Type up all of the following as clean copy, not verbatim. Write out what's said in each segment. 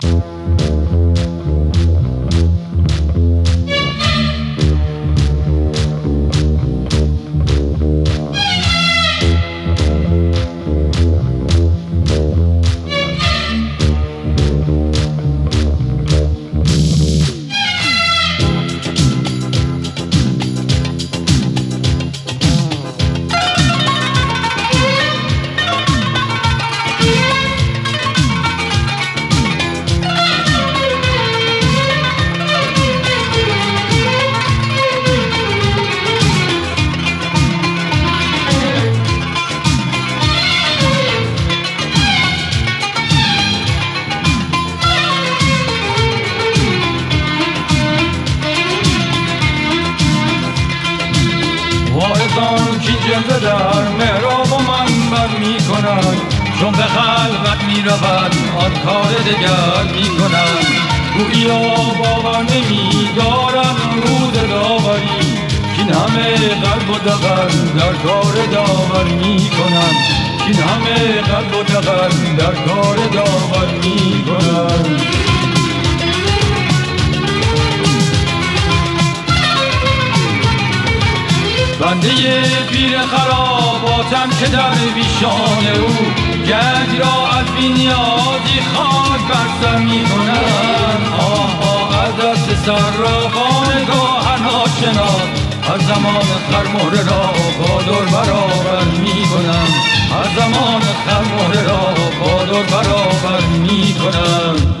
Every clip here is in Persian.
جلوه در محراب و منبر می کند، چون به خلوت می رود آن کار دگر می کند. گوییا باور نمی دارم روز داوری، کین همه قلب و دغل در کار داور می کنم، کین همه قلب و دغل در کار داور می کنم. بنده پیر خراباتم که درویشان او گنج را از بی نیازی خاک بر سر می کنند. آه از دست صرافان گاهن آشنا، از زمان خرمهره را با دور برابر می کنند، از زمان خرمهره را با دور برابر می کنند.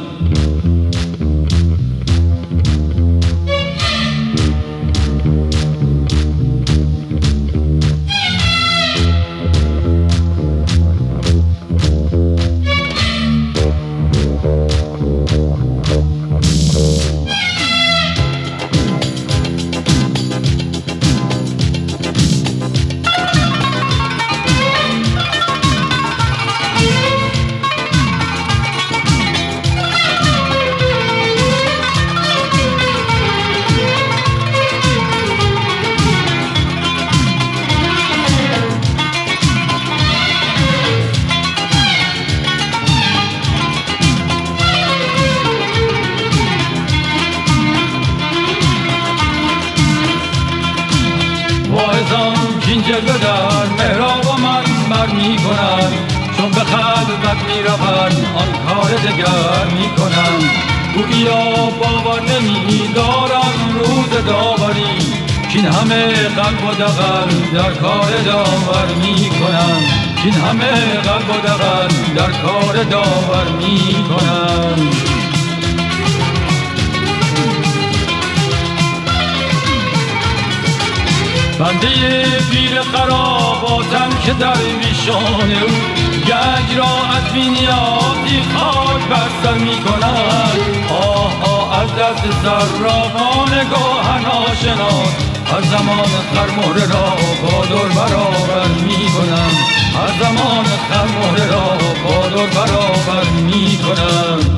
این جلوه در محراب و منبر می کنند، چون به خلوت می روند آن کار دگر می کنند. گوییا باور نمی دارم روز داوری، کین همه قلب و دغل در کار داور می کنند، کین همه قلب و دغل در کار داور می کنند. بنده پیر خراباتم که درویشان او گنج را از بی نیازی خاک بر سر می کند. آه از دست صرافان گاهن آشنا، از زمان خرمهره را با دور برابر می کنم، از زمان خرمهره را با دور برابر می کنم.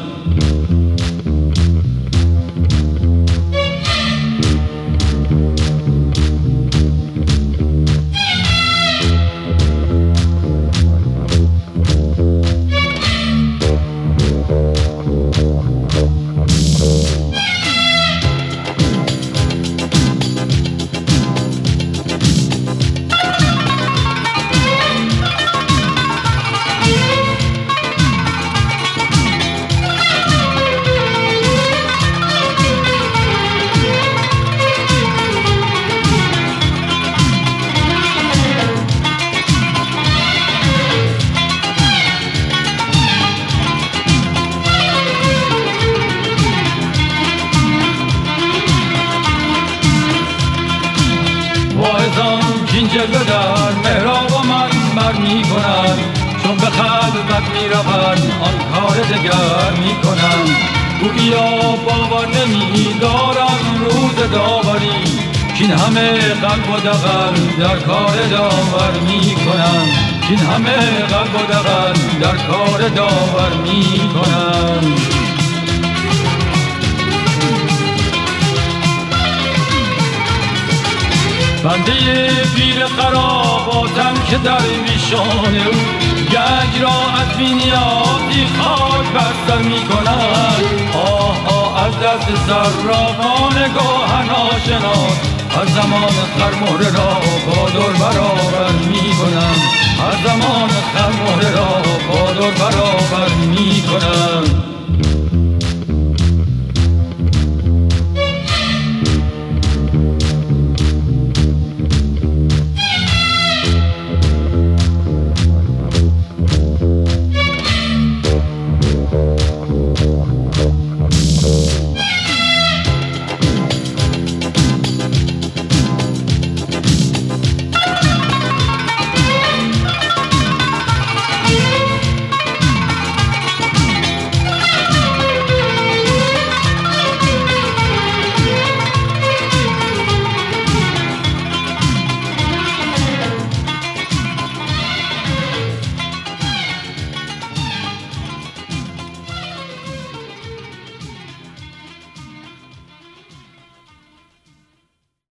این جلوه در محراب و منبر می کنند، چون به خلوت می روند آن کار دگر می کنند. گوییا باور نمی دارم روز داوری، کین همه قلب و دغل در کار داور می کنند، کین همه قلب و دغل در کار داور می کنند. بنده پیر خراباتم که درویشان او گنج را از بی نیازی خاک بر سر می کنند. دست صرافان گاهن آشناس هر زمان خرمهره را با دور برابر می کنم هر زمان خرمهره را با دور برابر می کنم